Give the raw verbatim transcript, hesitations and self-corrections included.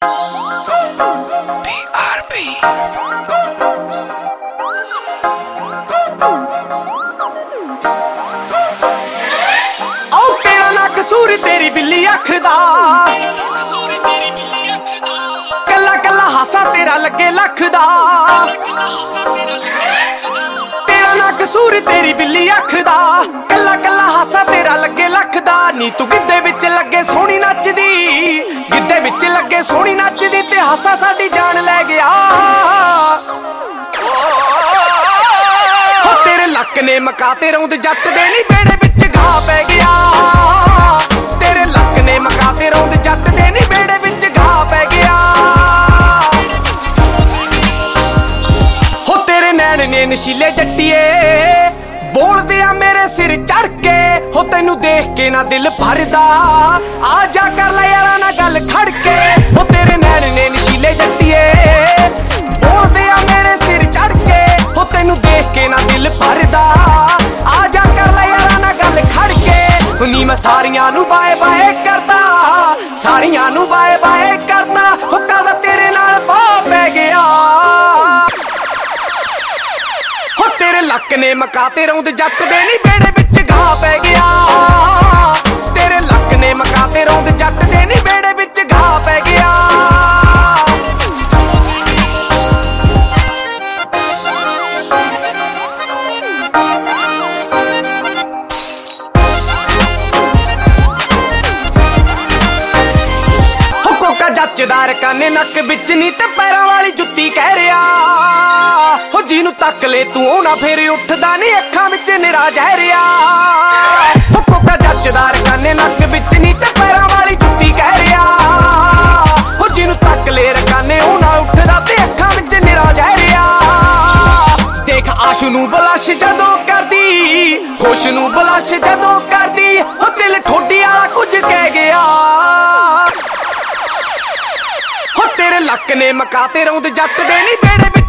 कसूर तेरी बिल्ली अख दा, कला कला हासा तेरा लगे लख दा। तेरा ना कसूर तेरी बिल्ली अख दा, कला कला हासा तेरा लगे लख दा। नी तू गिद्धे विच लगे सोहनी नचदी, गिद्धे विच लगे सोहनी नचदी ते हासा साडी जान लै गया। हो तेरे लक ने मकाते रौंद जट दे नी बेड़े विच घा पै गया। तेरे लक ने मकाते रौंद जट दे नी बेड़े विच घा पै गया। हो तेरे नैन ने नशीले जट्टिए बोलदे आ मेरे सिर चढ़ के। हो तैनू देख के ना दिल भरदा, आ जा कर ले यारा ना गल खड़ के। हो तेरे नैन ने नशीले जट्टिए बोलदे आ मेरे सिर चढ़ के। हो तैनू देख के ना दिल भरदा, आ जा कर ले यारा ना गल खड़ के। नी मैं सारियां नू बाए बाए करदा, सारियां नू बाए बाए करदा। हो कद तेरे नाल पा पै गया। हो तेरे लक ने मकाते रौंद जट दे नी बेड़े विच घा पै गया। तेरे लक ने मकाते रौंद जट दे नी बेड़े विच घा पै गया। जचदार काने नक विच नी ते पैरां वाली जुत्ती कह रिया। हो जिनू तक ले तू ना फिर उठदा नी अखां विच निरा जहरिया। हो कोका जचदार काने नक विच नी ते पैरां वाली जुत्ती कह रिया। हो जिनू तक ले रकाने ना उठदा ते अखां विच निरा जहरिया। देख आशू नू बलश जदों करदी, खुश नू बलश जदों करदी। हो दिल ठोडी वाला कुछ कह गया। तेरे लक ने मकाते रौंद जट दे नी बेड़े